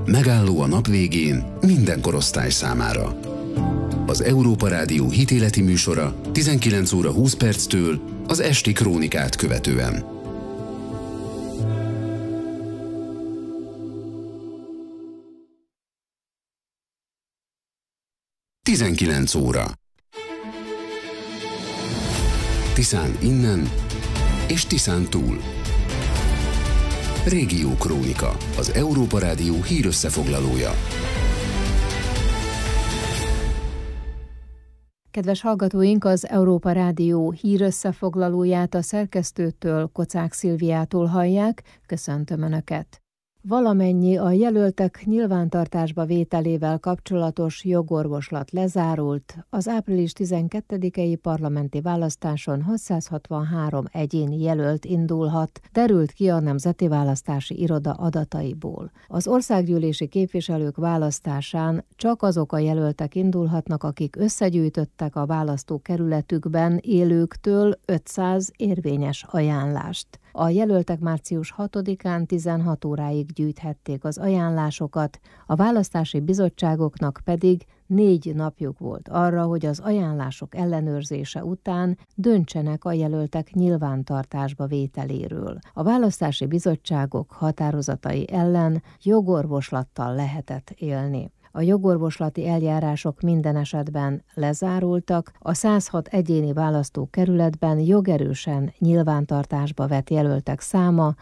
Megálló a nap végén minden korosztály számára. Az Európa Rádió hitéleti műsora 19 óra 20 perctől az esti krónikát követően. Tizenkilenc óra. Tiszán innen és Tiszán túl. Régió Krónika, az Európa Rádió hírösszefoglalója. Kedves hallgatóink, az Európa Rádió hírösszefoglalóját a szerkesztőtől, Kocák Szilviától hallják. Köszöntöm Önöket! Valamennyi a jelöltek nyilvántartásba vételével kapcsolatos jogorvoslat lezárult. Az április 12-i parlamenti választáson 663 egyéni jelölt indulhat, derült ki a Nemzeti Választási Iroda adataiból. Az országgyűlési képviselők választásán csak azok a jelöltek indulhatnak, akik összegyűjtöttek a választókerületükben élőktől 500 érvényes ajánlást. A jelöltek március 6-án 16 óráig gyűjthették az ajánlásokat, a választási bizottságoknak pedig 4 napjuk volt arra, hogy az ajánlások ellenőrzése után döntsenek a jelöltek nyilvántartásba vételéről. A választási bizottságok határozatai ellen jogorvoslattal lehetett élni. A jogorvoslati eljárások minden esetben lezárultak, a 106 egyéni választókerületben jogerősen nyilvántartásba vett jelöltek száma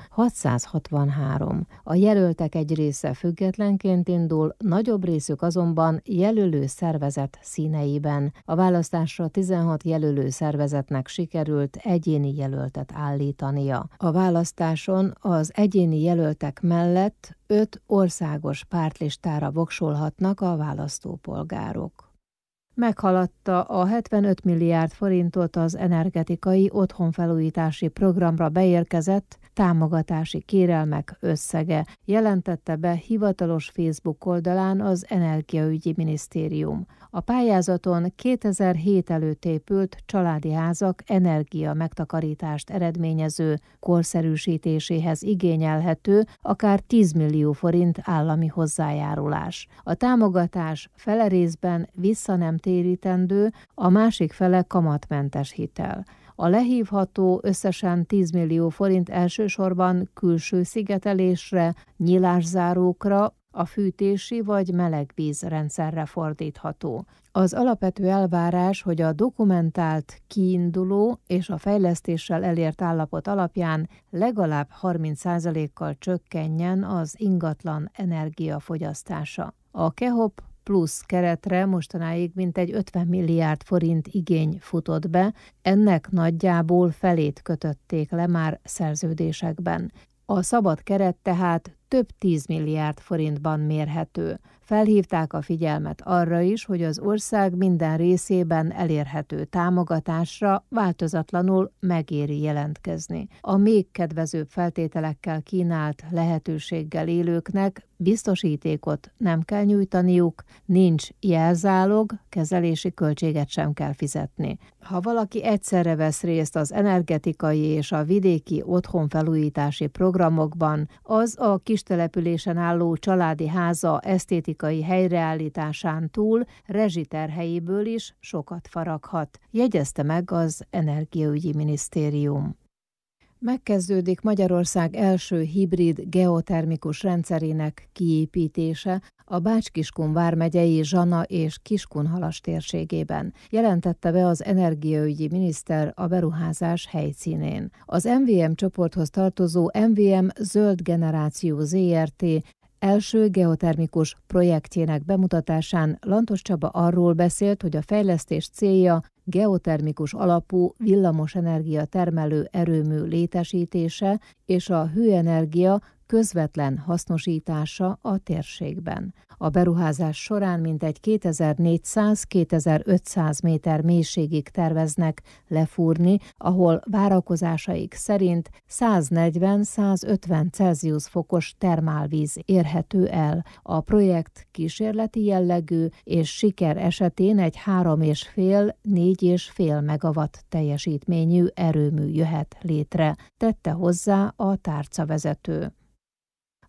663. A jelöltek egy része függetlenként indul, nagyobb részük azonban jelölő szervezet színeiben. A választásra 16 jelölő szervezetnek sikerült egyéni jelöltet állítania. A választáson az egyéni jelöltek mellett 5 országos pártlistára voksolhatnak a választópolgárok. Meghaladta a 75 milliárd forintot az energetikai otthonfelújítási programra beérkezett támogatási kérelmek összege, jelentette be hivatalos Facebook oldalán az Energiaügyi Minisztérium. A pályázaton 2007 előtt épült családi házak energia megtakarítást eredményező korszerűsítéséhez igényelhető akár 10 millió forint állami hozzájárulás. A támogatás fele részben vissza nem térítendő, a másik fele kamatmentes hitel. A lehívható összesen 10 millió forint elsősorban külső szigetelésre, nyilászárókra, a fűtési vagy melegvízrendszerre fordítható. Az alapvető elvárás, hogy a dokumentált, kiinduló és a fejlesztéssel elért állapot alapján legalább 30%-kal csökkenjen az ingatlan energiafogyasztása. A KEHOP plusz keretre mostanáig mintegy 50 milliárd forint igény futott be, ennek nagyjából felét kötötték le már szerződésekben. A szabad keret tehát több 10 milliárd forintban mérhető. Felhívták a figyelmet arra is, hogy az ország minden részében elérhető támogatásra változatlanul megéri jelentkezni. A még kedvezőbb feltételekkel kínált lehetőséggel élőknek biztosítékot nem kell nyújtaniuk, nincs jelzálog, kezelési költséget sem kell fizetni. Ha valaki egyszerre vesz részt az energetikai és a vidéki otthonfelújítási programokban, az a kistelepülésen álló családi háza esztétikai helyreállításán túl rezsiterhelyéből is sokat faraghat, jegyezte meg az Energiaügyi Minisztérium. Megkezdődik Magyarország első hibrid geotermikus rendszerének kiépítése a Bács-Kiskun vármegyei Zsana és Kiskunhalas térségében, jelentette be az energiaügyi miniszter a beruházás helyszínén. Az MVM csoporthoz tartozó MVM Zöld Generáció ZRT első geotermikus projektjének bemutatásán Lantos Csaba arról beszélt, hogy a fejlesztés célja geotermikus alapú villamosenergia termelő erőmű létesítése és a hőenergia közvetlen hasznosítása a térségben. A beruházás során mintegy 2400-2500 méter mélységig terveznek lefúrni, ahol várakozásaik szerint 140-150 Celsius fokos termálvíz érhető el. A projekt kísérleti jellegű, és siker esetén egy 3,5-4,5 megawatt teljesítményű erőmű jöhet létre, tette hozzá a tárcavezető.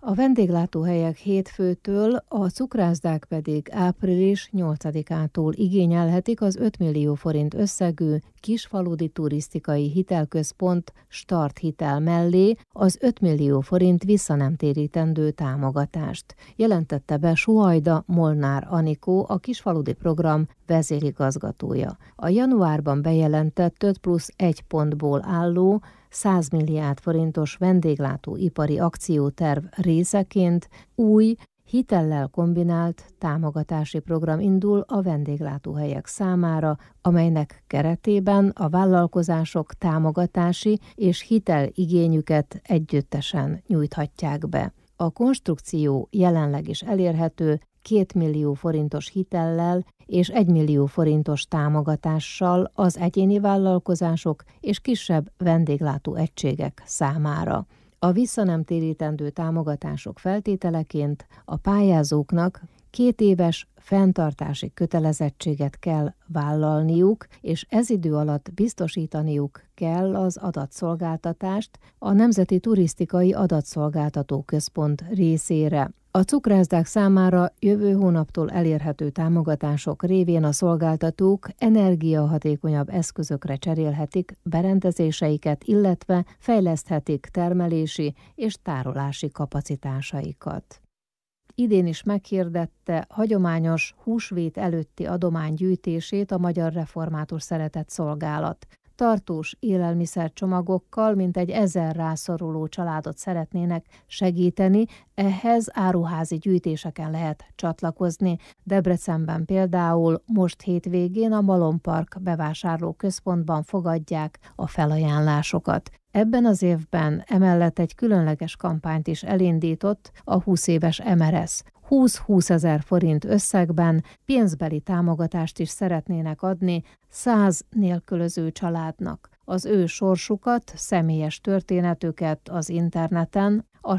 A vendéglátóhelyek hétfőtől, a cukrászdák pedig április 8-ától igényelhetik az 5 millió forint összegű Kisfaludy Turisztikai Hitelközpont starthitel mellé az 5 millió forint visszanemtérítendő támogatást, jelentette be Suhajda Molnár Anikó, a Kisfaludy program vezérigazgatója. A januárban bejelentett 5+1 pontból álló 100 milliárd forintos vendéglátóipari akcióterv részeként új, hitellel kombinált támogatási program indul a vendéglátóhelyek számára, amelynek keretében a vállalkozások támogatási és hiteligényüket együttesen nyújthatják be. A konstrukció jelenleg is elérhető 2 millió forintos hitellel és 1 millió forintos támogatással az egyéni vállalkozások és kisebb vendéglátó egységek számára. A visszanemtérítendő támogatások feltételeként a pályázóknak 2 éves fenntartási kötelezettséget kell vállalniuk, és ez idő alatt biztosítaniuk kell az adatszolgáltatást a Nemzeti Turisztikai Adatszolgáltató Központ részére. A cukrászdák számára jövő hónaptól elérhető támogatások révén a szolgáltatók energiahatékonyabb eszközökre cserélhetik berendezéseiket, illetve fejleszthetik termelési és tárolási kapacitásaikat. Idén is meghirdette hagyományos húsvét előtti adomány gyűjtését a Magyar Református Szeretett Szolgálat. Tartós élelmiszercsomagokkal mintegy 1000 rászoruló családot szeretnének segíteni, ehhez áruházi gyűjtéseken lehet csatlakozni. Debrecenben például most hétvégén a Malompark bevásárlóközpontban fogadják a felajánlásokat. Ebben az évben emellett egy különleges kampányt is elindított a 20 éves MRS. 20-20 000 forint összegben pénzbeli támogatást is szeretnének adni 100 nélkülöző családnak. Az ő sorsukat, személyes történetüket az interneten, a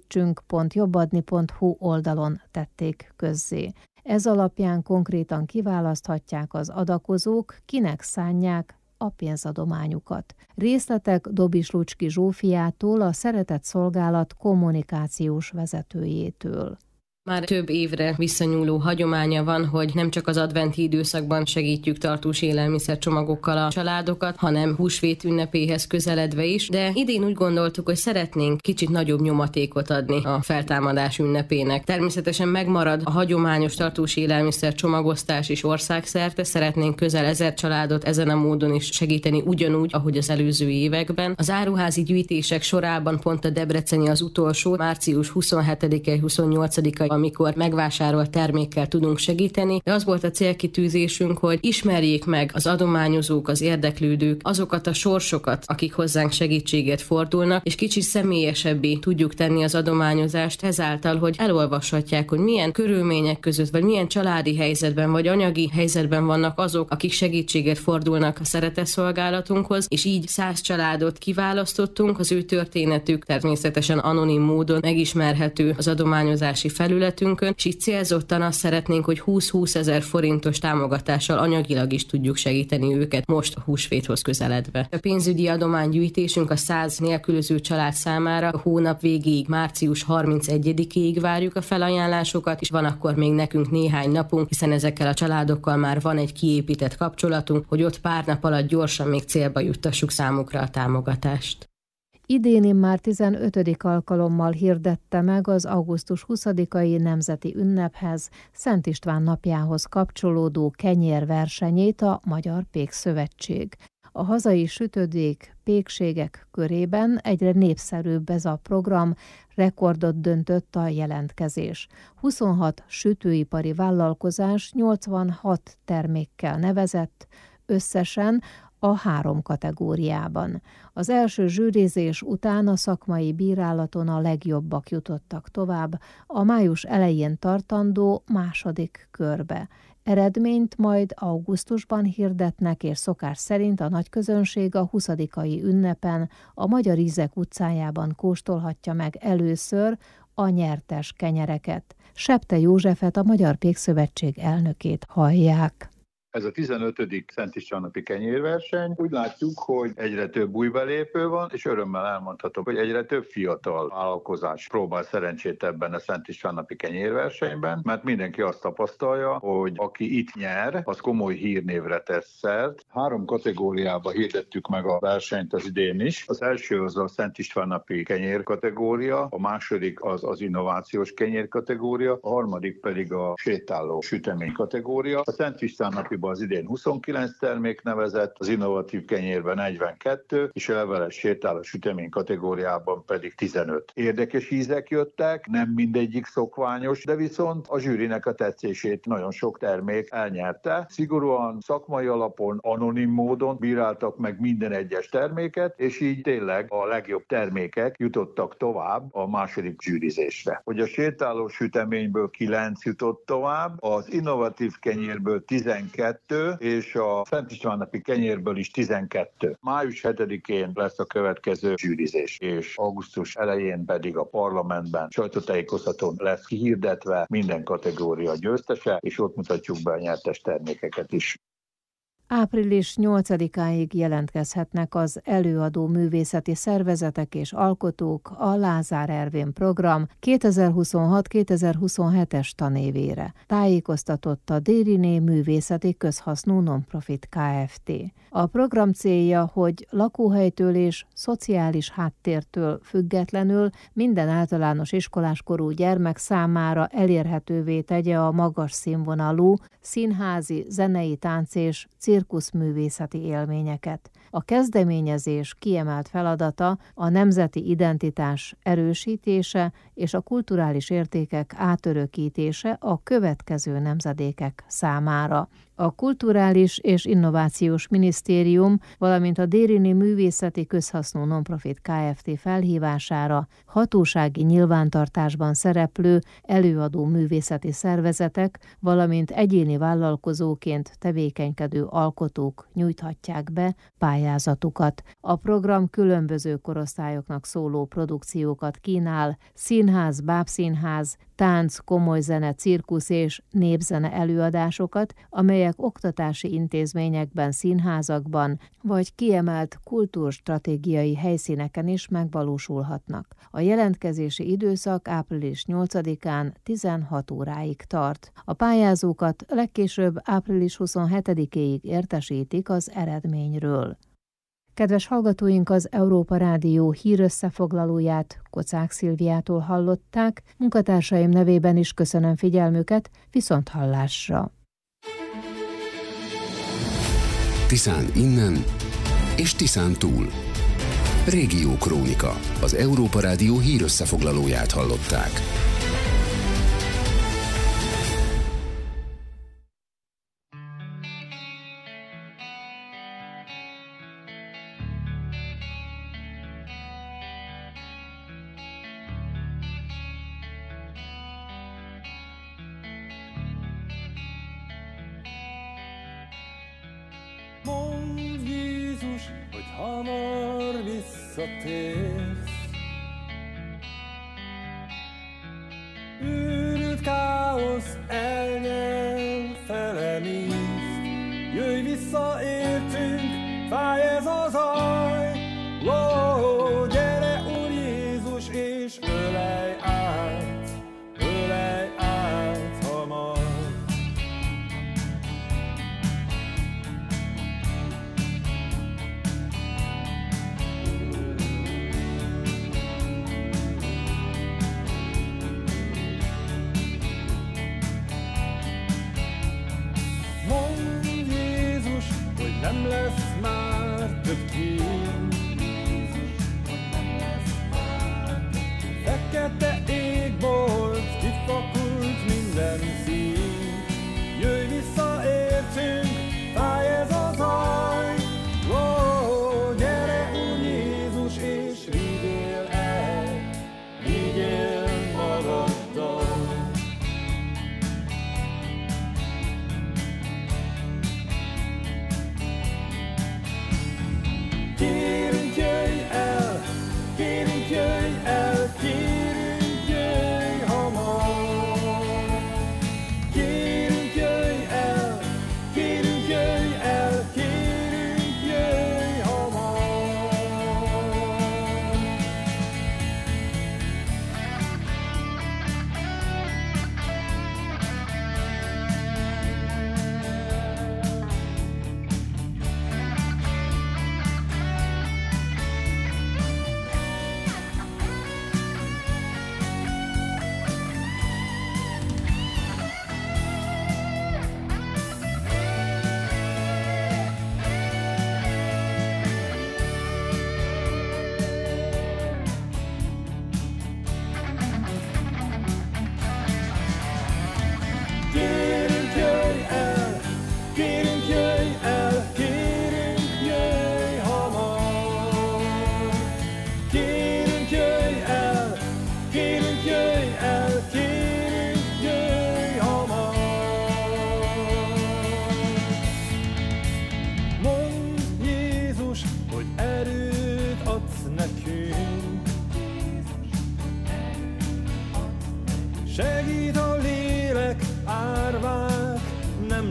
segítsünk.jobbadni.hu oldalon tették közzé. Ez alapján konkrétan kiválaszthatják az adakozók, kinek szánják a pénzadományukat. Részletek Dobis Lucski Zsófiától, a Szeretett Szolgálat kommunikációs vezetőjétől. Már több évre visszanyúló hagyománya van, hogy nem csak az adventi időszakban segítjük tartós élelmiszercsomagokkal a családokat, hanem húsvét ünnepéhez közeledve is, de idén úgy gondoltuk, hogy szeretnénk kicsit nagyobb nyomatékot adni a feltámadás ünnepének. Természetesen megmarad a hagyományos tartós élelmiszer csomagosztás is országszerte, szeretnénk közel 1000 családot ezen a módon is segíteni ugyanúgy, ahogy az előző években. Az áruházi gyűjtések sorában pont a debreceni az utolsó, március 27-28-ai, amikor megvásárolt termékkel tudunk segíteni, de az volt a célkitűzésünk, hogy ismerjék meg az adományozók, az érdeklődők azokat a sorsokat, akik hozzánk segítséget fordulnak, és kicsit személyesebbé tudjuk tenni az adományozást ezáltal, hogy elolvashatják, hogy milyen körülmények között, vagy milyen családi helyzetben, vagy anyagi helyzetben vannak azok, akik segítséget fordulnak a Szeretett Szolgálatunkhoz, és így 100 családot kiválasztottunk, az ő történetük természetesen anonim módon megismerhető az adományozási felületünkön, és így célzottan azt szeretnénk, hogy 20-20 000 forintos támogatással anyagilag is tudjuk segíteni őket most a húsvéthoz közeledve. A pénzügyi adománygyűjtésünk a 100 nélkülöző család számára a hónap végéig, március 31-ig várjuk a felajánlásokat, és van akkor még nekünk néhány napunk, hiszen ezekkel a családokkal már van egy kiépített kapcsolatunk, hogy ott pár nap alatt gyorsan még célba juttassuk számukra a támogatást. Idén már 15. alkalommal hirdette meg az augusztus 20-ai nemzeti ünnephez, Szent István napjához kapcsolódó kenyérversenyét a Magyar Pékszövetség. A hazai sütödék, pékségek körében egyre népszerűbb ez a program, rekordot döntött a jelentkezés. 26 sütőipari vállalkozás 86 termékkel nevezett, összesen a 3 kategóriában. Az első zsűrizés után a szakmai bírálaton a legjobbak jutottak tovább a május elején tartandó második körbe. Eredményt majd augusztusban hirdetnek, és szokás szerint a nagyközönség a 20-ai ünnepen a Magyar Ízek utcájában kóstolhatja meg először a nyertes kenyereket. Septe Józsefet, a Magyar Pékszövetség elnökét hallják. Ez a 15. Szent Istvánnapi kenyérverseny. Úgy látjuk, hogy egyre több új belépő van, és örömmel elmondhatom, hogy egyre több fiatal vállalkozás próbál szerencsét ebben a Szent Istvánnapi kenyérversenyben, mert mindenki azt tapasztalja, hogy aki itt nyer, az komoly hírnévre tesz szert. 3 kategóriába hirdettük meg a versenyt az idén is. Az első az a Szent Istvánnapi kenyér kategória, a második az innovációs kenyér kategória, a harmadik pedig a sétáló sütemény kategória. A Szent Istvánnapiban az idén 29 termék nevezett, az innovatív kenyérben 42, és a leveles sétáló sütemény kategóriában pedig 15. Érdekes ízek jöttek, nem mindegyik szokványos, de viszont a zsűrinek a tetszését nagyon sok termék elnyerte. Szigorúan szakmai alapon, anonim módon bíráltak meg minden egyes terméket, és így tényleg a legjobb termékek jutottak tovább a második zsűrizésre. Hogy a sétáló süteményből 9 jutott tovább, az innovatív kenyérből 12, és a Szent Istvánnapi kenyérből is 12. Május 7-én lesz a következő zsűrizés, és augusztus elején pedig a parlamentben sajtótájékoztatón lesz kihirdetve minden kategória győztese, és ott mutatjuk be a nyertes termékeket is. Április 8-áig jelentkezhetnek az előadó művészeti szervezetek és alkotók a Lázár Ervin program 2026-2027-es tanévére, tájékoztatott a Dériné Művészeti Közhasznú Nonprofit Kft. A program célja, hogy lakóhelytől és szociális háttértől függetlenül minden általános iskoláskorú gyermek számára elérhetővé tegye a magas színvonalú színházi, zenei, tánc és cirkuszművészeti élményeket. A kezdeményezés kiemelt feladata a nemzeti identitás erősítése és a kulturális értékek átörökítése a következő nemzedékek számára. A Kulturális és Innovációs Minisztérium, valamint a Dériné Művészeti Közhasznú Nonprofit Kft. Felhívására hatósági nyilvántartásban szereplő előadó művészeti szervezetek, valamint egyéni vállalkozóként tevékenykedő alkotók nyújthatják be pályázatukat. A program különböző korosztályoknak szóló produkciókat kínál, színház, bábszínház, tánc, komoly zene, cirkusz és népzene előadásokat, amelyek oktatási intézményekben, színházakban vagy kiemelt kultúrstratégiai helyszíneken is megvalósulhatnak. A jelentkezési időszak április 8-án 16 óráig tart. A pályázókat legkésőbb április 27-éig értesítik az eredményről. Kedves hallgatóink, az Európa Rádió hírösszefoglalóját Kocák Szilviától hallották, munkatársaim nevében is köszönöm figyelmüket, viszonthallásra! Tiszán innen és Tiszán túl. Régiókrónika, az Európa Rádió hírösszefoglalóját hallották. Mondd, Jézus, hogy hamar visszatérsz. Őrült káosz elnyel, felemészt. Jöjj vissza, értünk, fáj ez a zaj. Ó, gyere, Úr Jézus, és ölelj át hamar.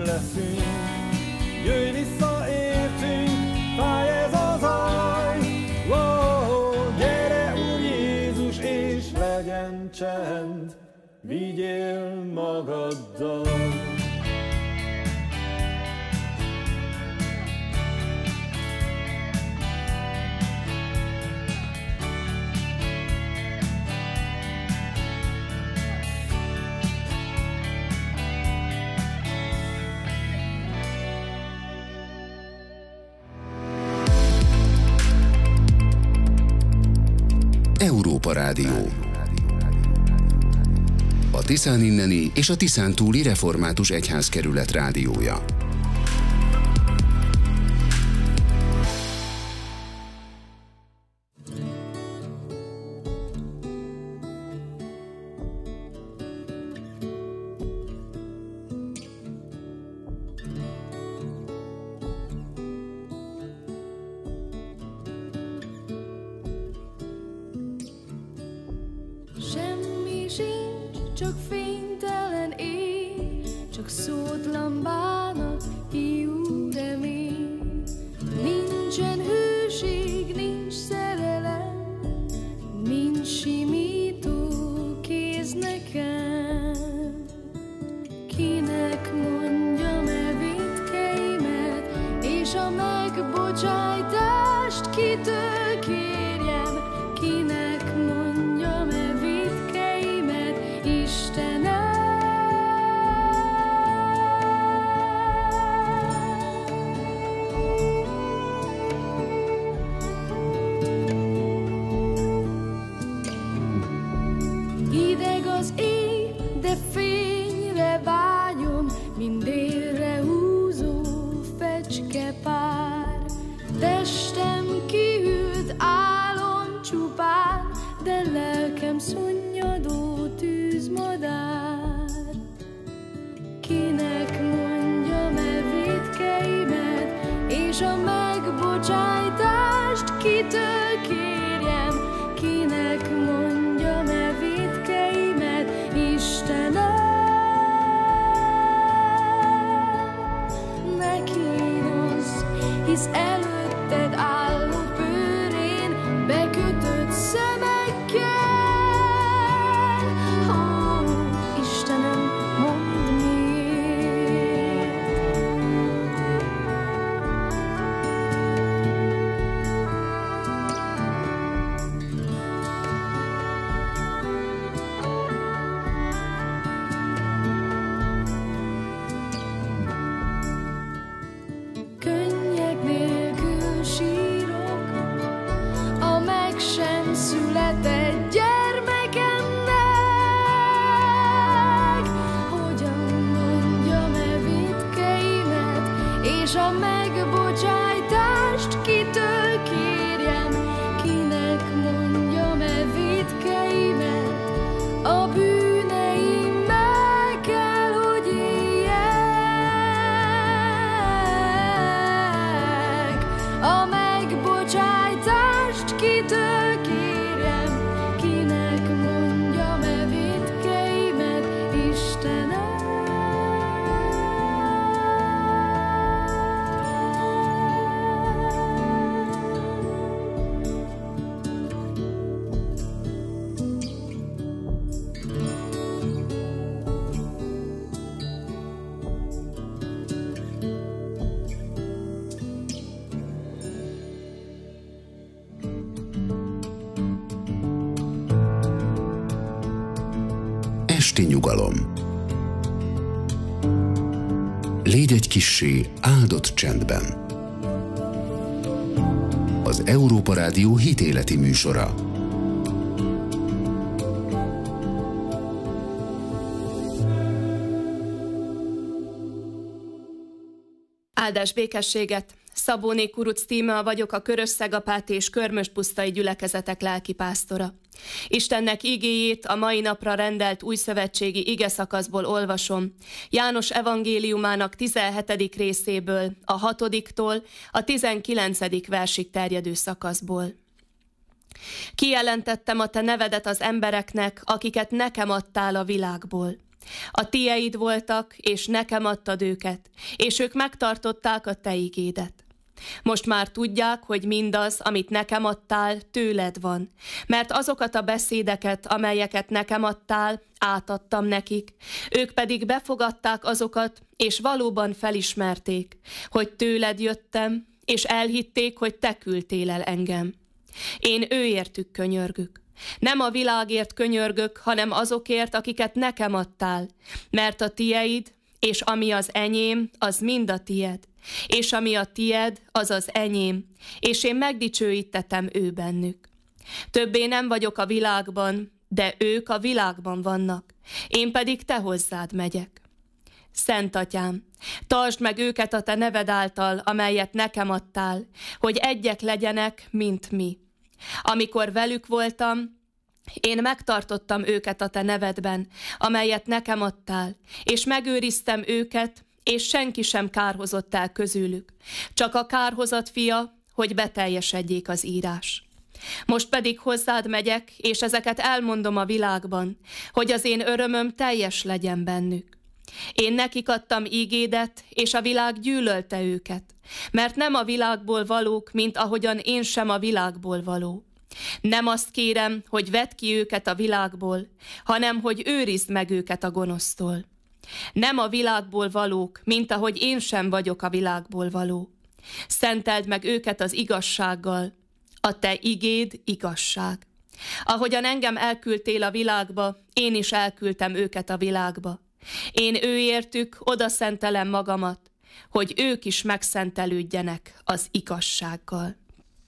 leszünk. Jöjj vissza értünk, fáj ez a zaj. Gyere, Úr Jézus, és legyen csend, vigyél magaddal. Európa Rádió. A Tiszán inneni és a Tiszán túli református egyházkerület rádiója. Csak fénytelen éj, csak szótlan bánat, hiú remény. Nincsen hőség, nincs szerelem, nincs simító kéz nekem. Kinek mondjam-e vétkeimet, és a megbocsájtást kitől kérjem? Kinek mondjam-e vétkeimet, Istenem? Hideg az éj, de fényre vágyom, mint délre húzó fecskepár. Testem kihűlt álom csupán, de lelkem szunnyadó tűzmadár. Kinek mondjam-e vétkeimet, és a megbocsájtást kitől kérjem? Kinek mondjam-e vétkeimet, Istenem? Ne kínozz, hisz előtted álló bőrén bekötött szemekkel. Ó, Istenem, mondd miért. Könnyek nélkül sírok a meg sem született gyermekemnek. Hogyan mondjam-e vétkeimet, és a megbocsájtást kitől kérjem? Kinek mondjam-e vétkeimet, a bűneimmel kell, hogy éljek. A megbocsájtást kitől kérjem? Kinek mondjam-e vétkeimet, Istenem? Esti nyugalom. Légy egy kissé áldott csendben. Az Európa Rádió hitéleti műsora. Áldás békességet! Szabóné Kuruc Tímea vagyok, a Körösszegapáti és Körmöspusztai gyülekezetek lelkipásztora. Istennek igéjét a mai napra rendelt újszövetségi igeszakaszból olvasom, János evangéliumának 17. részéből, a 6-tól a 19. versig terjedő szakaszból. Kijelentettem a te nevedet az embereknek, akiket nekem adtál a világból. A tieid voltak, és nekem adtad őket, és ők megtartották a te igédet. Most már tudják, hogy mindaz, amit nekem adtál, tőled van, mert azokat a beszédeket, amelyeket nekem adtál, átadtam nekik, ők pedig befogadták azokat, és valóban felismerték, hogy tőled jöttem, és elhitték, hogy te küldtél el engem. Én őértük könyörgök. Nem a világért könyörgök, hanem azokért, akiket nekem adtál, mert a tieid, és ami az enyém, az mind a tied, és ami a tied, az az enyém, és én megdicsőítettem ő bennük. Többé nem vagyok a világban, de ők a világban vannak, én pedig te hozzád megyek. Szent Atyám, tartsd meg őket a te neved által, amelyet nekem adtál, hogy egyek legyenek, mint mi. Amikor velük voltam, én megtartottam őket a te nevedben, amelyet nekem adtál, és megőriztem őket, és senki sem kárhozott el közülük, csak a kárhozat fia, hogy beteljesedjék az írás. Most pedig hozzád megyek, és ezeket elmondom a világban, hogy az én örömöm teljes legyen bennük. Én nekik adtam ígédet, és a világ gyűlölte őket, mert nem a világból valók, mint ahogyan én sem a világból való. Nem azt kérem, hogy vedd ki őket a világból, hanem hogy őrizd meg őket a gonosztól. Nem a világból valók, mint ahogy én sem vagyok a világból való. Szenteld meg őket az igazsággal, a te igéd igazság. Ahogyan engem elküldtél a világba, én is elküldtem őket a világba. Én őértük oda szentelem magamat, hogy ők is megszentelődjenek az igazsággal.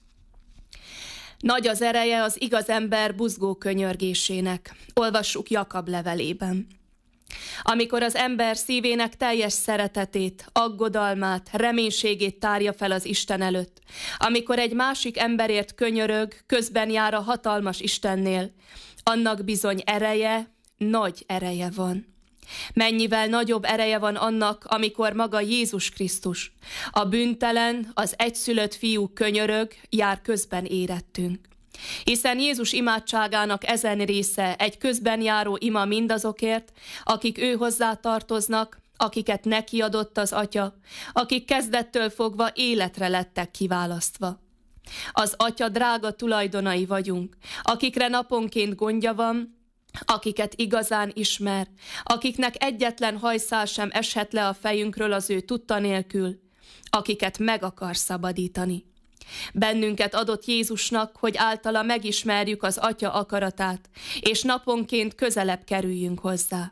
Nagy az ereje az igaz ember buzgó könyörgésének. Olvassuk Jakab levelében. Amikor az ember szívének teljes szeretetét, aggodalmát, reménységét tárja fel az Isten előtt, amikor egy másik emberért könyörög, közben jár a hatalmas Istennél, annak bizony ereje, nagy ereje van. Mennyivel nagyobb ereje van annak, amikor maga Jézus Krisztus, a bűntelen, az egyszülött fiú könyörög, jár közben érettünk. Hiszen Jézus imádságának ezen része egy közben járó ima mindazokért, akik ő hozzá tartoznak, akiket neki adott az Atya, akik kezdettől fogva életre lettek kiválasztva. Az Atya drága tulajdonai vagyunk, akikre naponként gondja van, akiket igazán ismer, akiknek egyetlen hajszál sem eshet le a fejünkről az ő tudta nélkül, akiket meg akar szabadítani. Bennünket adott Jézusnak, hogy általa megismerjük az Atya akaratát, és naponként közelebb kerüljünk hozzá.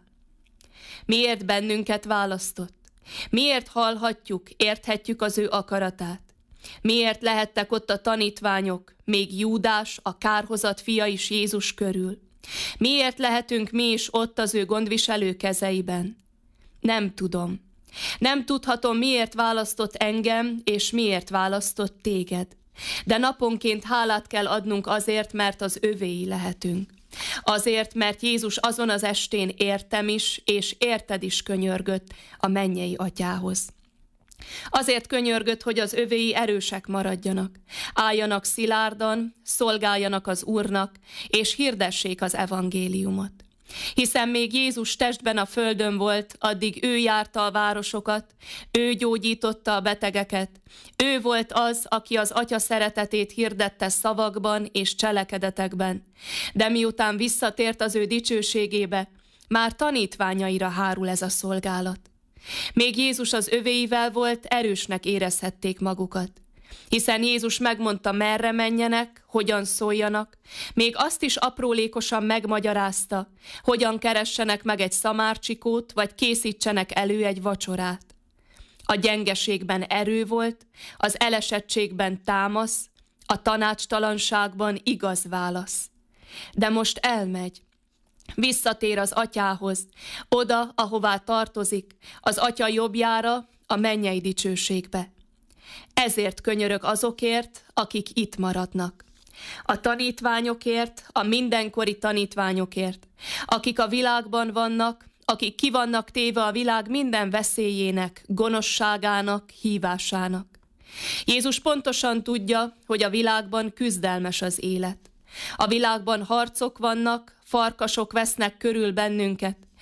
Miért bennünket választott? Miért hallhatjuk, érthetjük az ő akaratát? Miért lehettek ott a tanítványok, még Júdás, a kárhozat fia is Jézus körül? Miért lehetünk mi is ott az ő gondviselő kezeiben? Nem tudom. Nem tudhatom, miért választott engem, és miért választott téged. De naponként hálát kell adnunk azért, mert az övéi lehetünk. Azért, mert Jézus azon az estén értem is, és érted is könyörgött a mennyei Atyához. Azért könyörgött, hogy az övéi erősek maradjanak, álljanak szilárdan, szolgáljanak az Úrnak, és hirdessék az evangéliumot. Hiszen még Jézus testben a földön volt, addig ő járta a városokat, ő gyógyította a betegeket, ő volt az, aki az Atya szeretetét hirdette szavakban és cselekedetekben. De miután visszatért az ő dicsőségébe, már tanítványaira hárul ez a szolgálat. Még Jézus az övéivel volt, erősnek érezhették magukat. Hiszen Jézus megmondta, merre menjenek, hogyan szóljanak, még azt is aprólékosan megmagyarázta, hogyan keressenek meg egy szamárcsikót, vagy készítsenek elő egy vacsorát. A gyengeségben erő volt, az elesettségben támasz, a tanácstalanságban igaz válasz. De most elmegy. Visszatér az Atyához, oda, ahová tartozik, az Atya jobbjára, a mennyei dicsőségbe. Ezért könyörög azokért, akik itt maradnak. A tanítványokért, a mindenkori tanítványokért, akik a világban vannak, akik ki vannak téve a világ minden veszélyének, gonoszságának, hívásának. Jézus pontosan tudja, hogy a világban küzdelmes az élet. A világban harcok vannak, farkasok vesznek körül bennünket,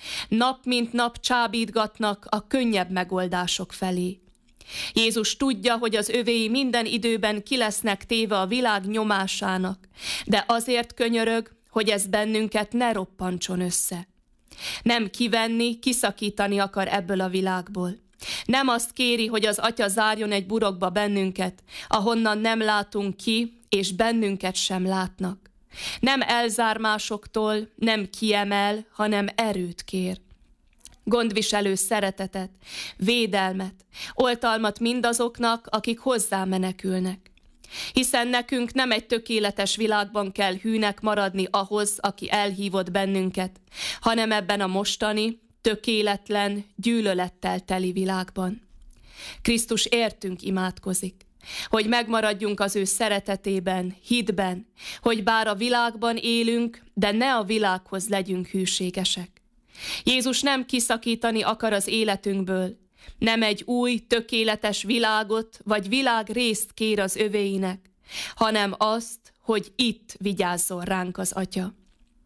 Nap mint nap csábítgatnak a könnyebb megoldások felé. Jézus tudja, hogy az övéi minden időben ki lesznek téve a világ nyomásának, de azért könyörög, hogy ez bennünket ne roppantson össze. Nem kivenni, kiszakítani akar ebből a világból. Nem azt kéri, hogy az Atya zárjon egy burokba bennünket, ahonnan nem látunk ki, és bennünket sem látnak. Nem elzár másoktól, nem kiemel, hanem erőt kér. Gondviselő szeretetet, védelmet, oltalmat mindazoknak, akik hozzá menekülnek. Hiszen nekünk nem egy tökéletes világban kell hűnek maradni ahhoz, aki elhívott bennünket, hanem ebben a mostani, tökéletlen, gyűlölettel teli világban. Krisztus értünk imádkozik, hogy megmaradjunk az ő szeretetében, hitben, hogy bár a világban élünk, de ne a világhoz legyünk hűségesek. Jézus nem kiszakítani akar az életünkből, nem egy új, tökéletes világot vagy világrészt kér az övéinek, hanem azt, hogy itt vigyázzon ránk az Atya.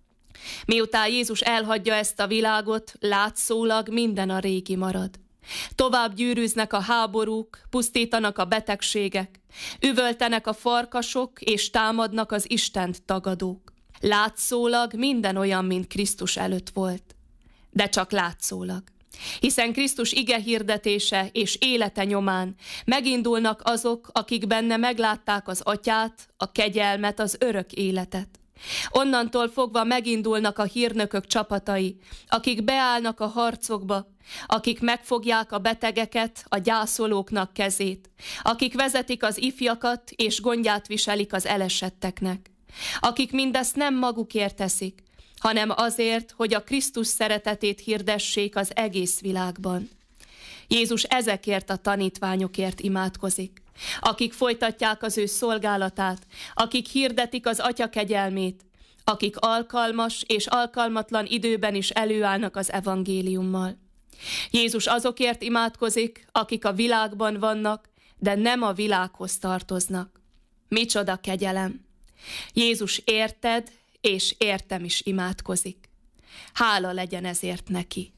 Miután Jézus elhagyja ezt a világot, látszólag minden a régi marad. Tovább gyűrűznek a háborúk, pusztítanak a betegségek, üvöltenek a farkasok és támadnak az Istent tagadók. Látszólag minden olyan, mint Krisztus előtt volt. De csak látszólag. Hiszen Krisztus ige hirdetése és élete nyomán megindulnak azok, akik benne meglátták az Atyát, a kegyelmet, az örök életet. Onnantól fogva megindulnak a hírnökök csapatai, akik beállnak a harcokba, akik megfogják a betegeket, a gyászolóknak kezét, akik vezetik az ifjakat és gondját viselik az elesetteknek, akik mindezt nem magukért teszik, hanem azért, hogy a Krisztus szeretetét hirdessék az egész világban. Jézus ezekért a tanítványokért imádkozik, akik folytatják az ő szolgálatát, akik hirdetik az Atya kegyelmét, akik alkalmas és alkalmatlan időben is előállnak az evangéliummal. Jézus azokért imádkozik, akik a világban vannak, de nem a világhoz tartoznak. Micsoda kegyelem! Jézus érted és értem is imádkozik. Hála legyen ezért neki.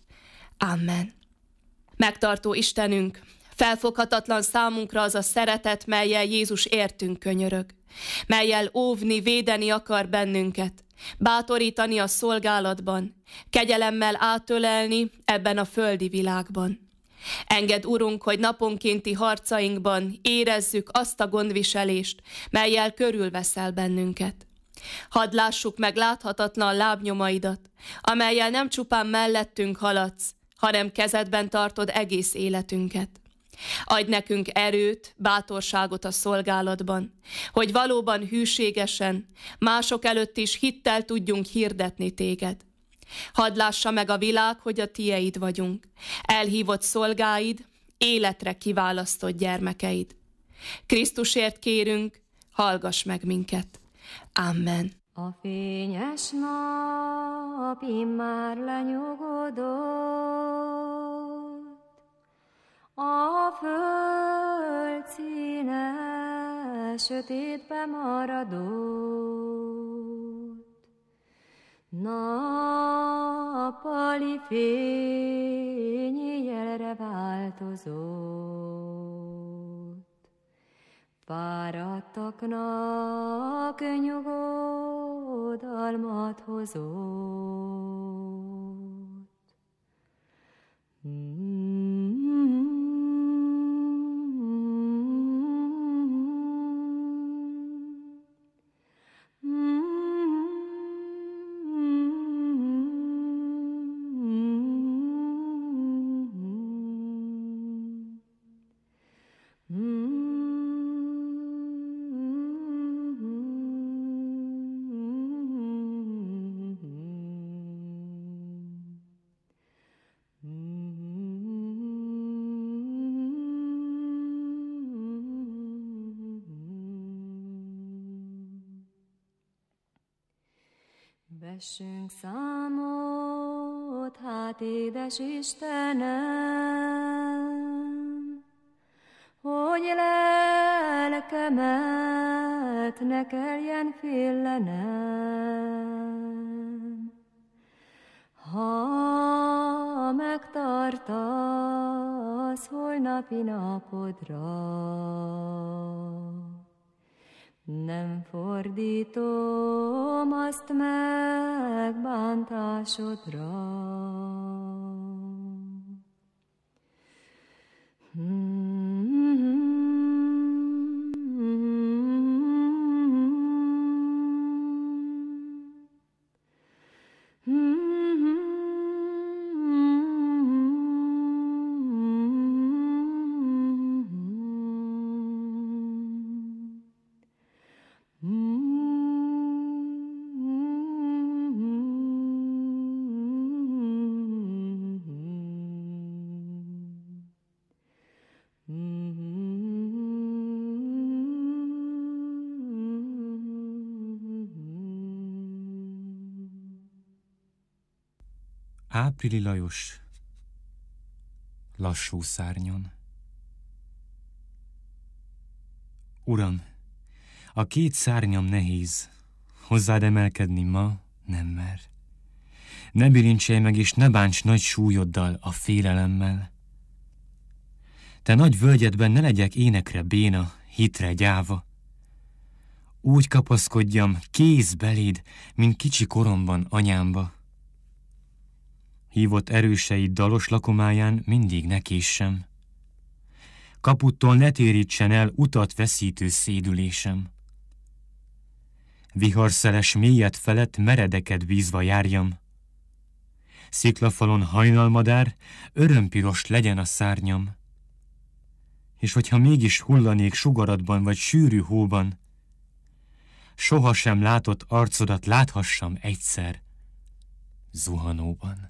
Amen. Megtartó Istenünk, felfoghatatlan számunkra az a szeretet, mellyel Jézus értünk könyörög, mellyel óvni, védeni akar bennünket, bátorítani a szolgálatban, kegyelemmel átölelni ebben a földi világban. Engedd, Urunk, hogy naponkénti harcainkban érezzük azt a gondviselést, mellyel körülveszel bennünket. Hadd lássuk meg láthatatlan lábnyomaidat, amellyel nem csupán mellettünk haladsz, hanem kezedben tartod egész életünket. Adj nekünk erőt, bátorságot a szolgálatban, hogy valóban hűségesen, mások előtt is hittel tudjunk hirdetni téged. Hadd lássa meg a világ, hogy a tieid vagyunk, elhívott szolgáid, életre kiválasztott gyermekeid. Krisztusért kérünk, hallgass meg minket. Amen. A fényes nap immár lenyugodott, a föld színe sötétbe maradott, nappali fény éjjelre változott. Fáradtaknak nyugodalmat hozott. Vessünk számot, hát édes Istenem, hogy lelkemet ne kelljen félenem. Ha megtartasz holnapi napodra, nem fordítom azt meg bántásodra. Áprili Lajos, lassú szárnyon. Uram, a két szárnyam nehéz, hozzád emelkedni ma nem mer. Ne bilincselj meg és ne bánts nagy súlyoddal, a félelemmel. Te nagy völgyedben ne legyek énekre béna, hitre gyáva. Úgy kapaszkodjam kéz beléd, mint kicsi koromban anyámba. Hívott erőseid dalos lakomáján mindig ne késsem. Kaputtól ne térítsen el utat veszítő szédülésem. Viharszeles mélyed felett meredeket bízva járjam. Sziklafalon hajnalmadár, örömpiros legyen a szárnyam. És hogyha mégis hullanék sugaradban vagy sűrű hóban, sohasem látott arcodat láthassam egyszer zuhanóban.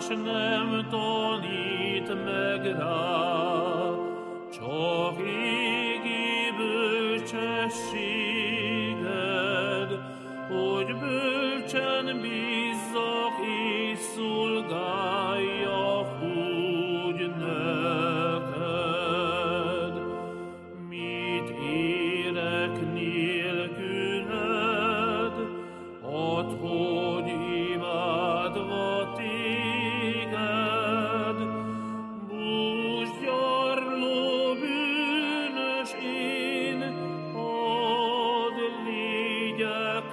más nem tanít meg rá, csak égi bölcsességed, hogy bölcsen bízzak és szolgáljak úgy neked. Mit érek nélküled, add, hogy imádva téged, búsgyarló bűnös én, hadd légyek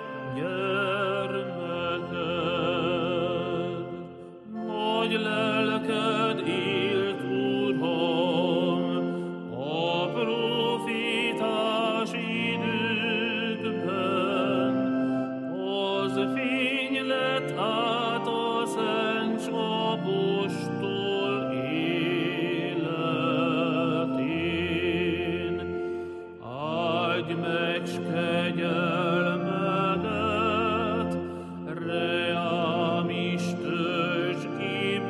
gyermeked. Nagy lelked élt, Uram, a profétás időkben, az fény lett át a szent apostol életén. Áldj meg s kegyelmedet, reám is töltsd ki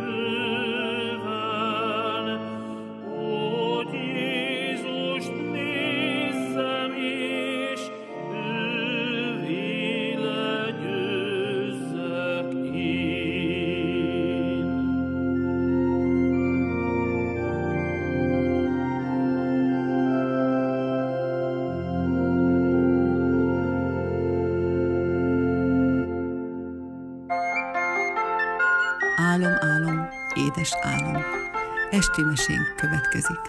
bőven, hogy Jézust nézzem és ővé legyőzzek én. Álom, álom, édes álom. Esti mesénk következik.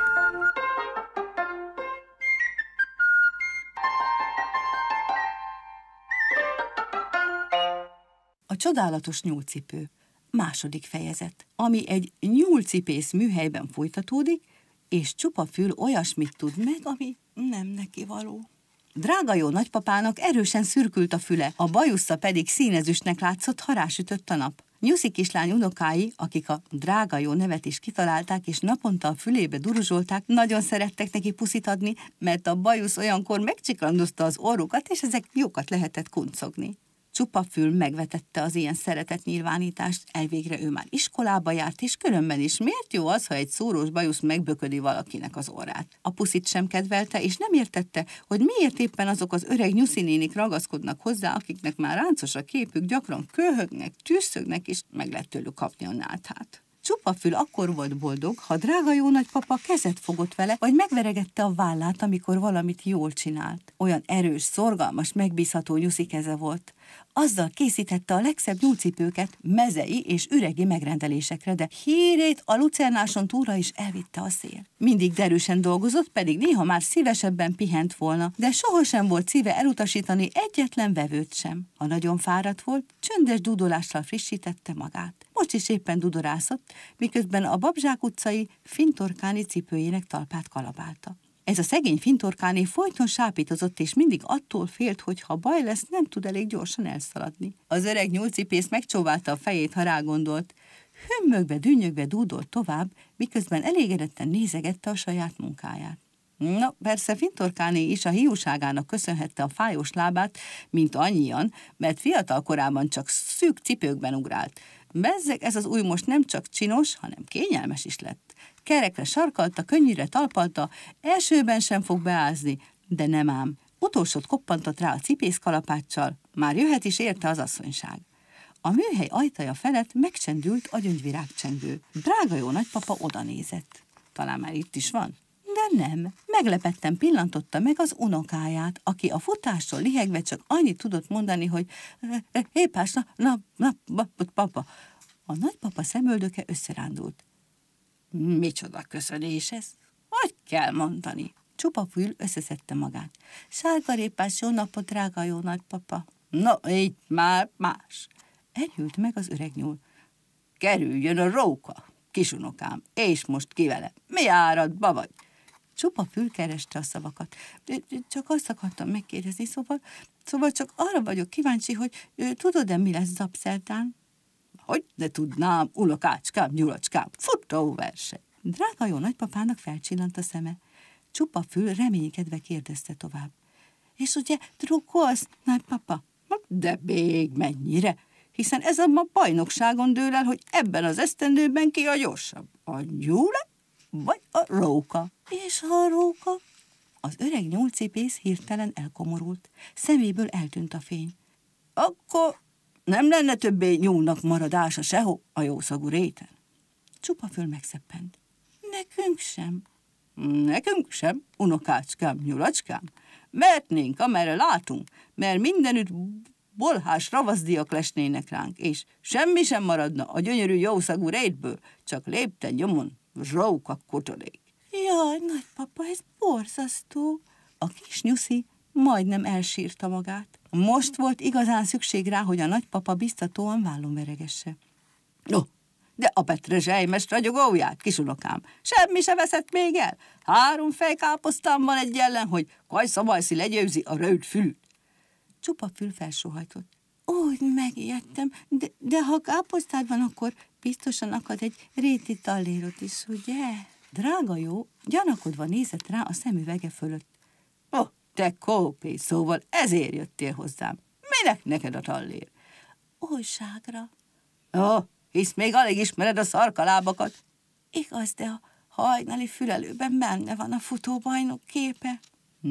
A csodálatos nyúlcipő. Második fejezet, ami egy nyúlcipész műhelyben folytatódik, és csupa fül olyasmit tud meg, ami nem neki való. Drága jó nagypapának erősen szürkült a füle, a bajusza pedig színezüstnek látszott, ha rásütött a nap. Nyuszi kislány unokái, akik a drága jó nevet is kitalálták, és naponta a fülébe duruzsolták, nagyon szerettek neki puszit adni, mert a bajusz olyankor megcsiklandozta az orrukat, és ezek jókat lehetett kuncogni. Csupa fül megvetette az ilyen szeretetnyilvánítást, elvégre ő már iskolába járt, és különben is miért jó az, ha egy szórós bajusz megböködi valakinek az orrát. A puszit sem kedvelte, és nem értette, hogy miért éppen azok az öreg nyuszinénik ragaszkodnak hozzá, akiknek már ráncos a képük, gyakran köhögnek, tűszögnek, és meg lehet tőlük kapni a náthát. Csupa fül akkor volt boldog, ha drága jó nagypapa kezet fogott vele, vagy megveregette a vállát, amikor valamit jól csinált. Olyan erős, szorgalmas, megbízható nyuszi keze volt. Azzal készítette a legszebb nyúlcipőket mezei és üregi megrendelésekre, de hírét a lucernáson túlra is elvitte a szél. Mindig derűsen dolgozott, pedig néha már szívesebben pihent volna, de sohasem volt szíve elutasítani egyetlen vevőt sem. Ha nagyon fáradt volt, csöndes dúdolással frissítette magát. Most is éppen dudorászott, miközben a Babzsák utcai fintorkáni cipőjének talpát kalapálta. Ez a szegény fintorkáné folyton sápítozott, és mindig attól félt, hogy ha baj lesz, nem tud elég gyorsan elszaladni. Az öreg nyúlcipész megcsóválta a fejét, ha rágondolt. Hümmögve, dünnyögve dúdolt tovább, miközben elégedetten nézegette a saját munkáját. Na, persze fintorkáné is a hiúságának köszönhette a fájós lábát, mint annyian, mert fiatal korában csak szűk cipőkben ugrált. Bezzeg, ez az új most nem csak csinos, hanem kényelmes is lett. Kerekre sarkalta, könnyűre talpalta, elsőben sem fog beázni, de nem ám. Utolsót koppantott rá a cipész kalapáccsal, már jöhet is érte az asszonyság. A műhely ajtaja felett megcsendült a gyöngyvirágcsengő. Drága jó nagypapa odanézett. Talán már itt is van? De nem. Meglepetten pillantotta meg az unokáját, aki a futásról lihegve csak annyit tudott mondani, hogy épás, papa. A nagypapa szemöldöke összerándult. Micsoda köszönés ez? Hogy kell mondani? Csupa fül összeszedte magát. Sárgarépás, jó napot, drága jó nagypapa. No, így már más. Elhűlt meg az öreg nyúl. Kerüljön a róka, kisunokám, és most ki vele. Mi áradba vagy? Csupa fül kereste a szavakat. Csak azt akartam megkérdezni, szóval csak arra vagyok kíváncsi, hogy tudod-e, mi lesz zapszerdán? Hogy ne tudnám, unokácskám, nyulacskám, futóverseny. Drága jó nagypapának felcsillant a szeme. Csupa fül reménykedve kérdezte tovább. És ugye drukkolsz, nagypapa? De még mennyire? hiszen ez a bajnokságon dől el, hogy ebben az esztendőben ki a gyorsabb. A nyúle vagy a róka? És a róka? Az öreg nyúlcipész hirtelen elkomorult. Szeméből eltűnt a fény. Akkor nem lenne többé nyúlnak maradása sehol a jószagú réten. Csupaföl megszeppent. Nekünk sem. Nekünk sem, unokácskám, nyulacskám. Mehetnénk, amerre látunk, mert mindenütt bolhás ravaszdiak lesnének ránk, és semmi sem maradna a gyönyörű jószagú rétből, csak lépten nyomon róka kotolék. Jaj, nagypapa, ez borzasztó. A kis nyuszi majdnem elsírta magát. Most volt igazán szükség rá, hogy a nagypapa biztatóan vállon veregesse. No, de a petrezselymes ragyogóját, kisunokám, semmi se veszett még el. 3 fejkáposztám van egy ellen, hogy Kajszabajszi legyőzi a rövid fülűt. Csupafül felsóhajtott. Úgy megijedtem, de ha káposztád van, akkor biztosan akad egy réti tallérot is, ugye? Drága jó, gyanakodva nézett rá a szemüvege fölött. Te kópé, szóval ezért jöttél hozzám. Minek neked a tallér? Újságra. Hisz még alig ismered a szarkalábakat. Igaz, de a hajnali fülelőben benne van a futóbajnok képe.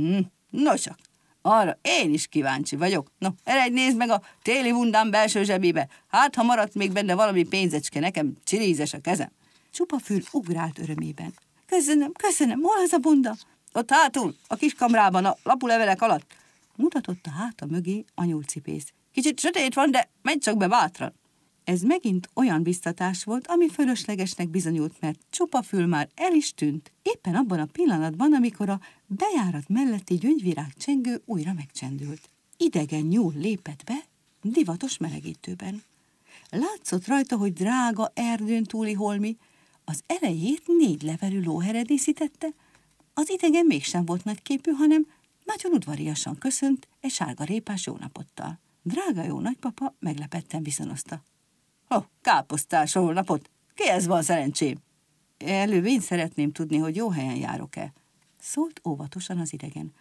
No csak, arra én is kíváncsi vagyok. No, eredj, nézd meg a téli bundám belső zsebébe. Hát, ha maradt még benne valami pénzecske, nekem csirízes a kezem. Csupafül ugrált örömében. Köszönöm, hol az a bunda? Ott hátul, a kis kamrában, a lapulevelek alatt. Mutatott a háta mögé a nyúlcipész. Kicsit sötét van, de menj csak be bátran. Ez megint olyan biztatás volt, ami fölöslegesnek bizonyult, mert Csupafül már el is tűnt. Éppen abban a pillanatban, amikor a bejárat melletti gyöngyvirág csengő újra megcsendült. Idegen nyúl lépett be, divatos melegítőben. Látszott rajta, hogy drága erdőn túli holmi, az elejét 4 levelű lóhere díszítette, az idegen mégsem volt nagyképű, hanem nagyon udvariasan köszönt egy sárgarépás jónapottal. Drága jó nagypapa meglepetten viszonozta. Káposztás holnapot! Kihez van szerencsém? Előbb én szeretném tudni, hogy jó helyen járok-e. Szólt óvatosan az idegen.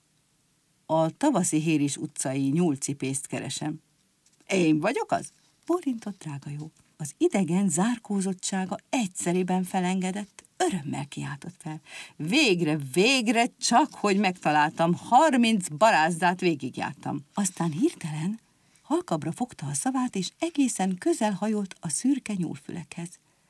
A Tavaszi Héris utcai nyúlcipészt keresem. Én vagyok az? Bólintott drága jó. Az idegen zárkózottsága egyszerűen felengedett, örömmel kiáltott fel. Végre, csak hogy megtaláltam, 30 barázdát végigjártam. Aztán hirtelen halkabbra fogta a szavát, és egészen közel hajolt a szürke nyúlfülekhez.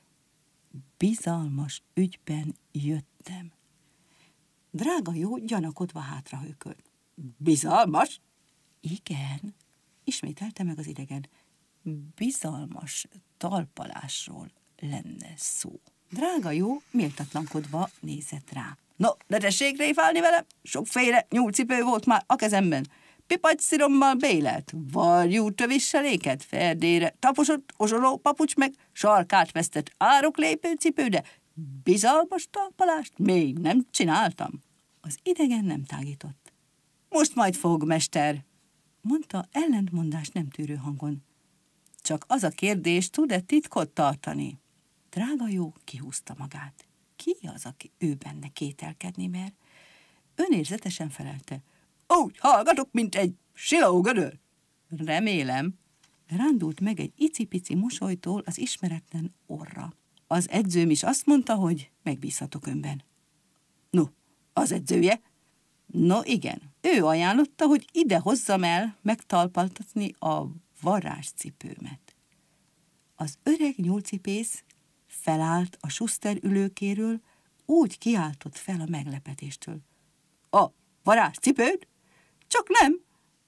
Bizalmas ügyben jöttem. Drága jó gyanakodva hátrahőkölt. Bizalmas? Igen, ismételte meg az idegen. Bizalmas talpalásról lenne szó. Drága jó méltatlankodva nézett rá. No, de tessék réfálni velem, sokféle nyúlcipő volt már a kezemben. Pipagysirommal bélelt, varjú tövisseléket, ferdére, taposott, ozsoló papucs meg sarkát vesztett ároklépő cipő, de bizalmas talpalást még nem csináltam. Az idegen nem tágított. Most majd fog, mester, mondta ellentmondást nem tűrő hangon. Csak az a kérdés, tud-e titkot tartani? Drága jó kihúzta magát. Ki az, aki ő benne kételkedni mer? Önérzetesen felelte. Úgy hallgatok, mint egy silógödör. Remélem. Rándult meg egy icipici mosolytól az ismeretlen orra. Az edzőm is azt mondta, hogy megbízhatok önben. No, az edzője? No igen, ő ajánlotta, hogy ide hozzam el megtalpaltatni a varázscipőmet. Az öreg nyúlcipész felállt a suszter ülőkéről, úgy kiáltott fel a meglepetéstől. A varázscipőd? Csak nem.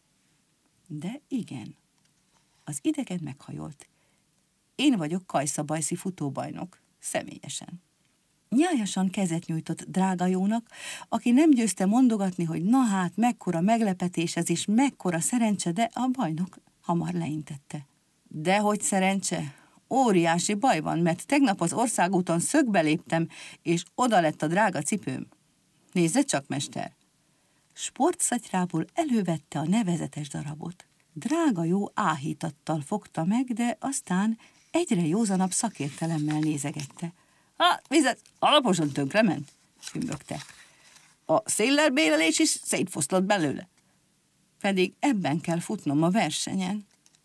De igen. Az idegen meghajolt. Én vagyok Kajszabajszi futóbajnok, személyesen. Nyájasan kezet nyújtott drága jónak, aki nem győzte mondogatni, hogy na hát, mekkora meglepetés ez, és mekkora szerencse, de a bajnok hamar leintette. Dehogy szerencse? Óriási baj van, mert tegnap az országúton szögbe léptem, és oda lett a drága cipőm. Nézze csak, mester! Sportszatyrából elővette a nevezetes darabot. Drága jó áhítattal fogta meg, de aztán egyre józanabb szakértelemmel nézegette. Vizet alaposan tönkrement, hümmögte. A széllelbélelés is szétfoszlott belőle. Pedig ebben kell futnom a versenyen.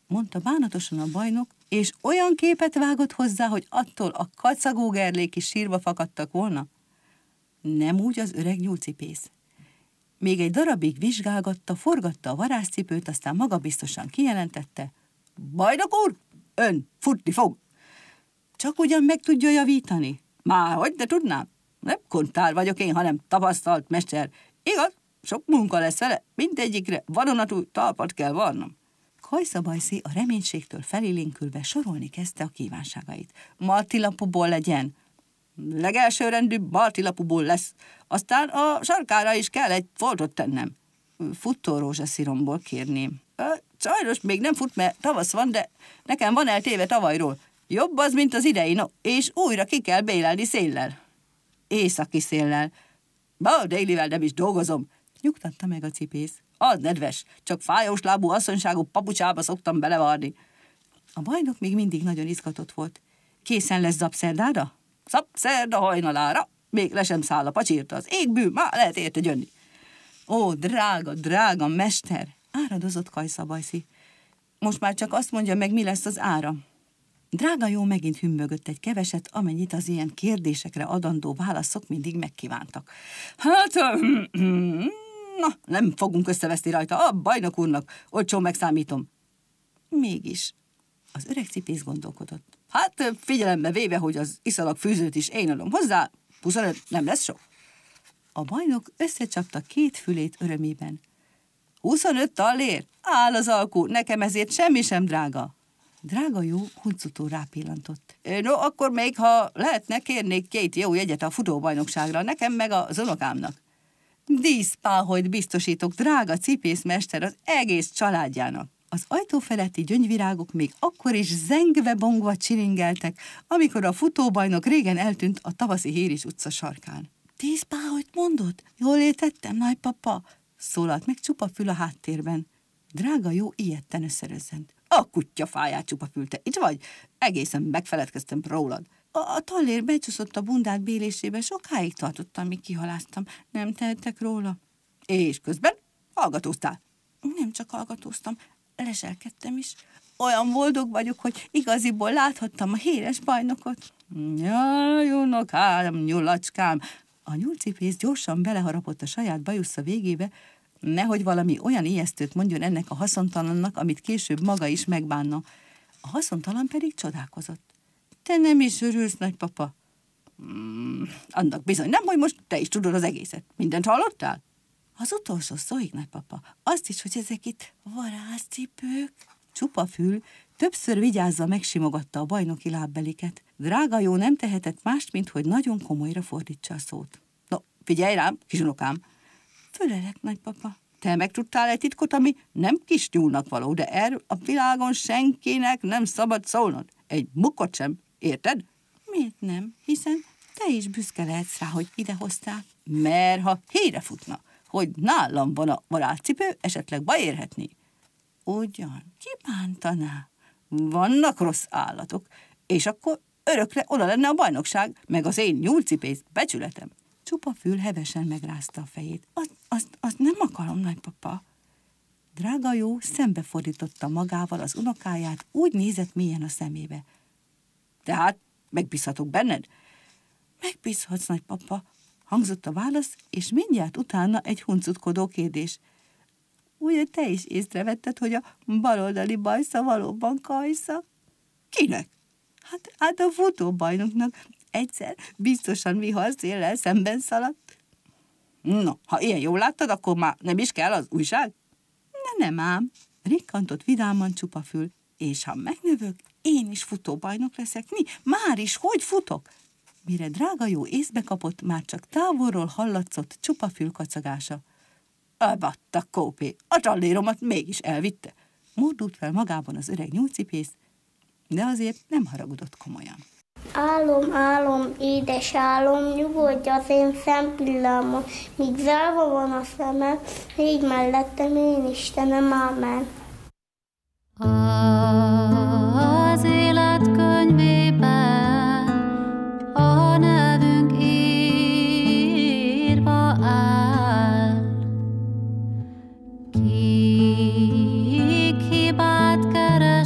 mondta bánatosan a bajnok, és olyan képet vágott hozzá, hogy attól a kacagó gerlék is sírva fakadtak volna. Nem úgy az öreg nyúlcipész. Még egy darabig vizsgálgatta, forgatta a varázscipőt, aztán magabiztosan kijelentette: Bajnok úr, ön futni fog. Csak ugyan meg tudja javítani? Már hogy ne tudnám? Nem kontár vagyok én, hanem tapasztalt mester. Igaz, sok munka lesz vele, mindegyikre vadonatúj talpat kell varnom. Kajszabajszi a reménységtől felélénkülve sorolni kezdte a kívánságait. Martilapúból legyen. Legelsőrendű martilapúból lesz. Aztán a sarkára is kell egy foltot tennem. Futó rózsasziromból kérném. Sajnos még nem fut, mert tavasz van, de nekem van eltéve tavalyról. Jobb az, mint az idei, no, és újra ki kell bélelni széllel. Északi széllel. Délivel nem is dolgozom, nyugtatta meg a cipész. Az nedves, csak fájós lábú asszonyságú papucsába szoktam belevarni. A bajnok még mindig nagyon izgatott volt. Készen lesz zapszerdára? Zapszerda hajnalára? Még le sem száll a pacsírta az égbű, már lehet érte jönni. Ó, drága, drága mester, áradozott Kajszabajszi. Most már csak azt mondja meg, mi lesz az ára. Drága jó megint hümmögött egy keveset, amennyit az ilyen kérdésekre adandó válaszok mindig megkívántak. Hát, na, nem fogunk összeveszni rajta, a bajnok úrnak, olcsón megszámítom. Mégis, az öreg cipész gondolkodott. Hát figyelembe véve, hogy az iszalag fűzőt is én adom hozzá, 25 nem lesz sok. A bajnok összecsapta két fülét örömében. 25 tallér? Áll az alkú, nekem ezért semmi sem drága. Drága jó huncutó rápillantott. No, akkor még, ha lehetne, kérnék 2 jó jegyet a futóbajnokságra, nekem meg az unokámnak. Díszpáholyt biztosítok, drága cipészmester, az egész családjának. Az ajtó feletti gyöngyvirágok még akkor is zengve-bongva csilingeltek, amikor a futóbajnok régen eltűnt a tavaszi Héris utca sarkán. 10 páholyt mondott? Jól értettem, nagypapa? Szólalt meg Csupafül a háttérben. Drága jó ijedten összerözzent. A kutyafáját, Csupafül, te itt vagy? Egészen megfeledkeztem rólad. A tallér becsúszott a bundát bélésébe, sokáig tartottam, míg kihaláztam. Nem tehettek róla. És közben hallgatóztál? Nem csak hallgatóztam, leselkedtem is. Olyan boldog vagyok, hogy igaziból láthattam a híres bajnokot. Jaj, unokám, nyulacskám! A nyúlcipész gyorsan beleharapott a saját bajusza végébe, nehogy valami olyan ijesztőt mondjon ennek a haszontalannak, amit később maga is megbánna. A haszontalan pedig csodálkozott. Te nem is örülsz, nagypapa? Annak bizony nem, hogy most te is tudod az egészet. Mindent hallottál? Az utolsó szóig, nagypapa. Azt is, hogy ezek itt varázscipők. Csupafül többször vigyázza megsimogatta a bajnoki lábbeliket. Drága jó nem tehetett mást, mint hogy nagyon komolyra fordítsa a szót. No, figyelj rám, kisunokám. Fölelek, nagypapa. Te megtudtál egy titkot, ami nem kis nyúlnak való, de erről a világon senkinek nem szabad szólnod. Egy mukkot sem, érted? Miért nem? Hiszen te is büszke lehetsz rá, hogy idehozták. Mert ha híre futna, hogy nálam van a varázscipő, esetleg baj érhetné. Ugyan, ki bántaná? Vannak rossz állatok, és akkor örökre oda lenne a bajnokság, meg az én nyúlcipész becsületem. Csupafül hevesen megrázta a fejét. Azt nem akarom, nagypapa. Drága jó szembefordította magával az unokáját, úgy nézett mélyen a szemébe. Tehát megbízhatok benned? Megbízhatsz, nagypapa, hangzott a válasz, és mindjárt utána egy huncutkodó kérdés. Ugye te is észrevetted, hogy a baloldali bajsza valóban Kajsza? Kinek? Hát a futóbajnoknak egyszer biztosan viharszéllel szemben szaladt. No, ha ilyen jól láttad, akkor már nem is kell az újság? Nem ám, rikkantott vidáman Csupafül, és ha megnövök, én is futóbajnok leszek. Mi? Már is hogy futok? Mire drága jó észbe kapott, már csak távolról hallatszott Csupafül kacagása. Elbatta kópé, a talléromat mégis elvitte. Mordult fel magában az öreg nyúlcipész, de azért nem haragudott komolyan. Álom, álom, édes álom, nyugodj az én szempillámon, míg zárva van a szemem, így mellettem én Istenem, ámen. Az élet könyvében a nevünk írva áll, kik hibát keres,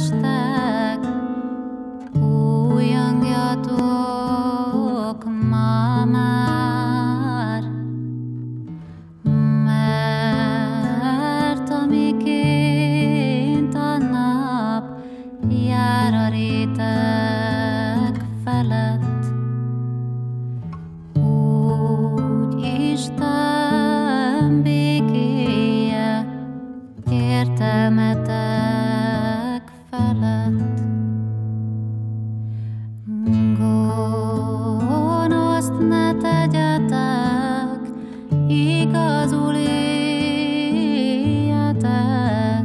Gonoszt ne tegyetek, igazul éljetek,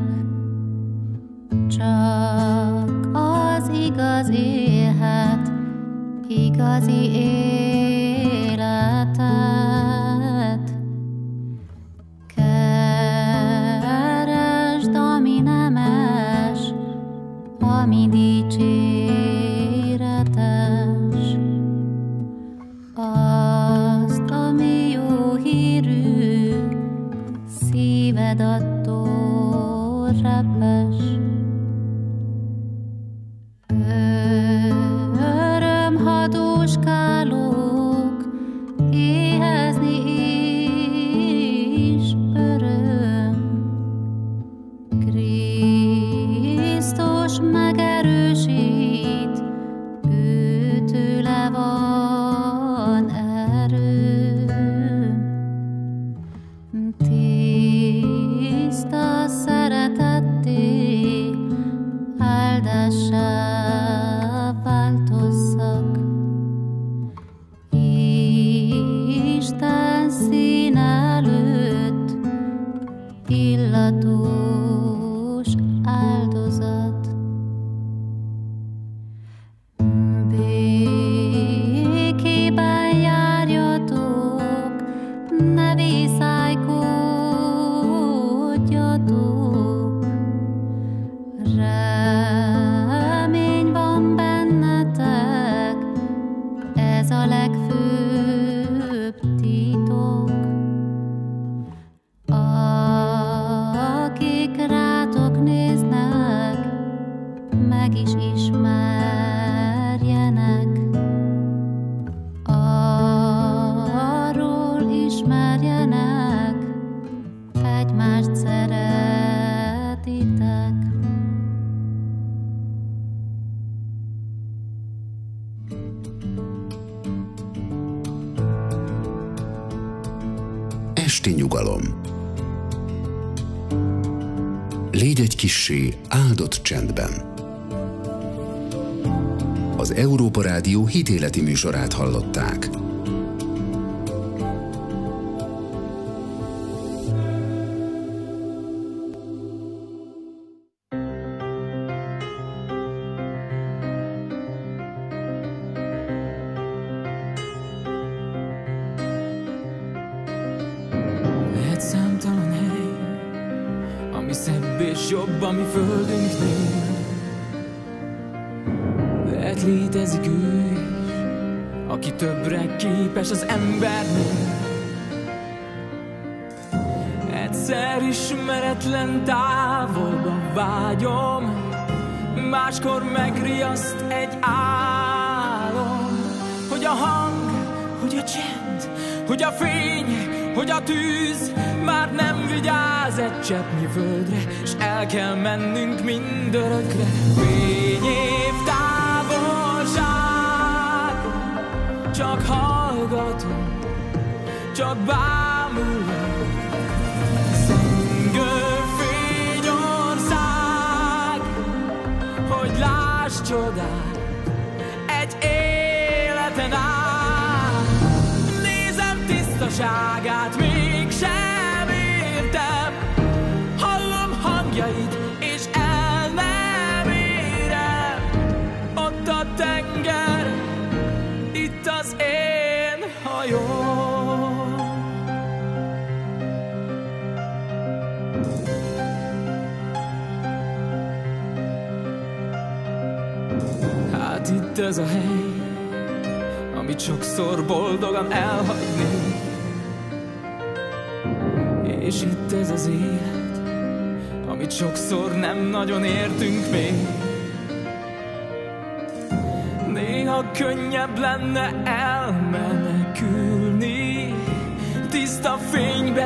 csak az igaz élhet igazi életet. Keresd, ami nemes, ami dicséretes, azt, ami jó hírű, szíved attól repes. Örömhatóskálók, éhezni is öröm. Krisztus megerősít, őtőle van erőm. Tiszta szeretetté, áldássá változzak. Isten szín előtt illatos áldozat. Békében járjatok, ne vészájkodjatok. Remény van bennetek, ez a legfőbb titok. Akik rátok néznek, meg is ismerjenek. Arról ismerjenek, egymást szeretitek. Esti nyugalom. Légy egy kissé áldott csendben. Az Európa Rádió hitéleti műsorát hallották. Lehet számtalan hely, ami szebb és jobb a mi földünknél. Lehet létezik ő is, aki többre képes az embernél. Egyszer ismeretlen távolba vágyom, máskor megriaszt egy álom. Hogy a hang, hogy a csend, hogy a fény, hogy a tűz már nem vigyáz egy cseppnyi földre, s el kell mennünk mindörökre. Fényév távolság, csak hallgatom, csak bámulom. Zengő fényország, hogy láss csodát egy életen át. Nézem tisztaságát, mégsem értem, hallom hangjait, és el nem érem. Ott a tenger, itt az én hajóm. Hát itt ez a hely, amit sokszor boldogan elhagyni. És itt ez az élet, amit sokszor nem nagyon értünk még. Néha könnyebb lenne elmenekülni, tiszta fénybe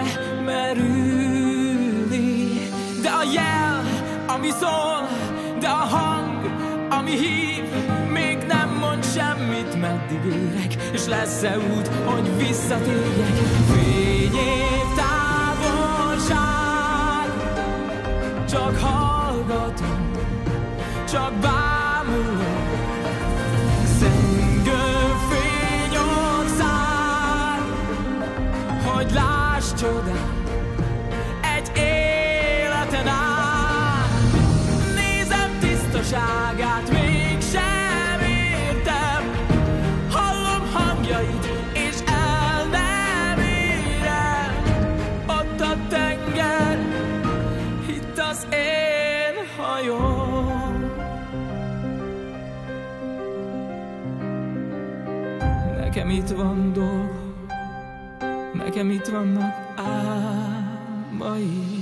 merülni. De a jel, ami szól, de a hang, ami hív, még nem mond semmit, meddig érek, és lesz-e út, hogy visszatérjek. Fényév távolság, csak hallgatom, csak bámulom. Zengő fényország, hogy láss csodát egy életen át. Nézem tisztaságát, mégsem értem, hallom hangjait, és el nem érem. Ott a tenger, itt az én hajóm. Nekem itt van dolgom, nekem itt vannak álmaim.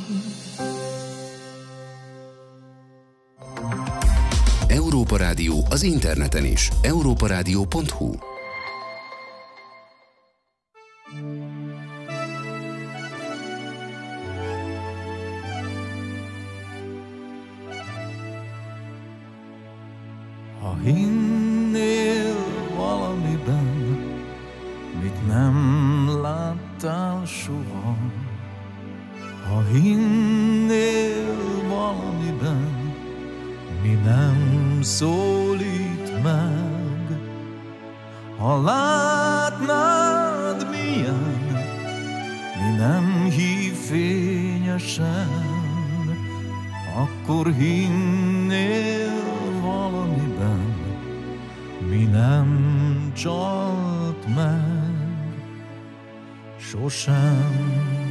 Európa Rádió az interneten is. europaradio.hu. Ha hinnél valamiben, mit nem láttál soha, ha hinnél valamiben, mi nem szólít meg, ha látnád milyen, mi nem hív fényesen, akkor hinnél valamiben, mi nem csalt meg sosem.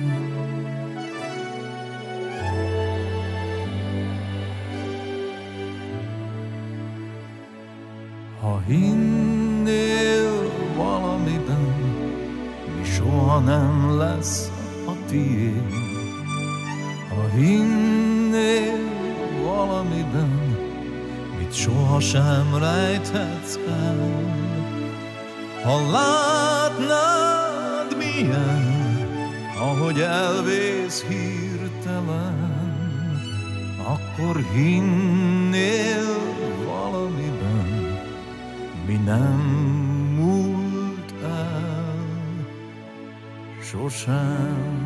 Ha hinnél valamiben, mi soha nem lesz a tiéd. Ha hinnél valamiben, mit sohasem rejthetsz el. Ha látnád milyen, ahogy elvész hirtelen, akkor hinnél valamiben, mi nem múlt el sosem.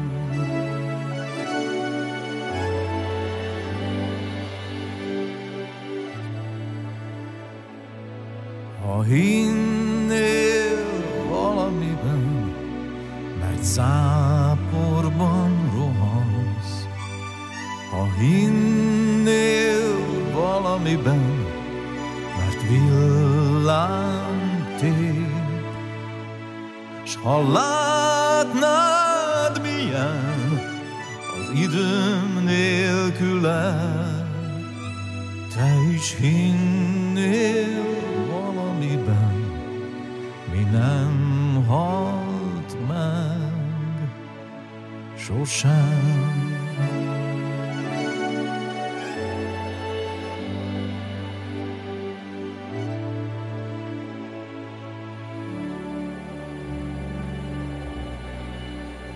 Ha hinnél valamiben, mert záporban rohansz, ha hinnél valamiben, mert villám tép, s ha látnád milyen az időm nélküle, te is hinnél valamiben, mi nem halt meg sosem.